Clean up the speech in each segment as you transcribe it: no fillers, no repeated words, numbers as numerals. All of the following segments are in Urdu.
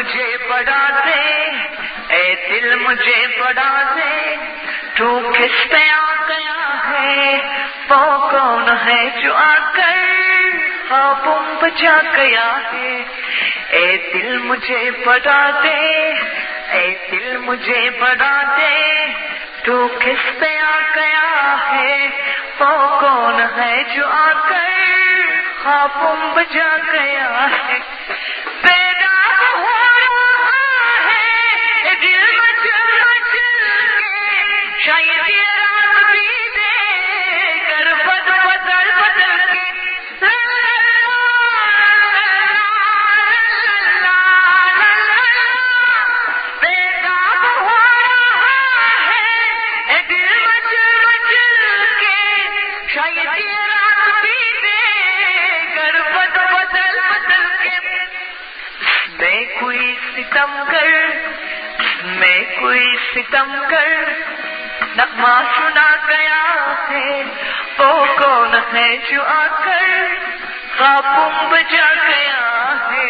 مجھے بڑھا دے، اے دل مجھے بڑھا دے، تو کس پہ آ گیا ہے، وہ کون ہے جو آ کر خوابوں بجا گیا ہے، اے دل مجھے بڑھا دے، اے دل مجھے بڑھا دے، تو کس پہ آ گیا ہے، وہ کون ہے جو آ کر خوابوں بجا گیا ہے، بیدار ہو رہا ہے دل مچل مچل کے، شاید یہ رات بھی دے کر بدل بدل کے، بیدار ہو رہا ہے دل مچل مچل کے، شاید یہ رات بھی دے کر بدل بدل کے، میں کوئی ستم گر نغمہ سنا گیا ہے، وہ کون ہے جو آ کر خوابوں بجا گیا ہے،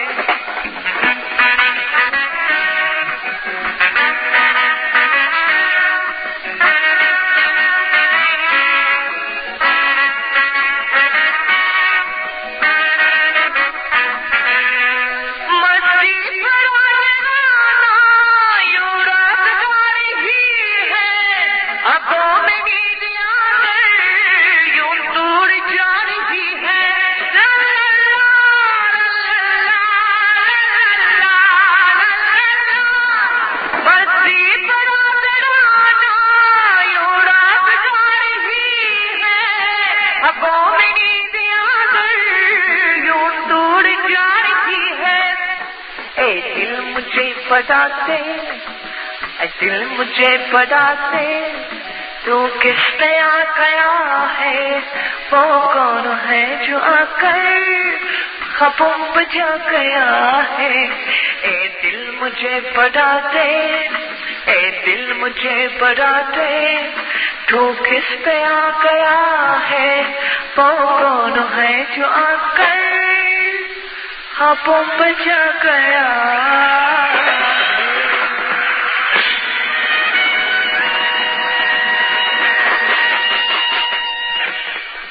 بتا دے، اے دل مجھے بتا دے، تو کس پہ آ گیا ہے، وہ کون ہے جو آ کر خوابوں بجا گیا ہے، اے دل مجھے بتا دے، اے دل مجھے بتا دے، تو کس پہ آ گیا ہے، وہ کون ہے جو آ کر خوابوں بجا گیا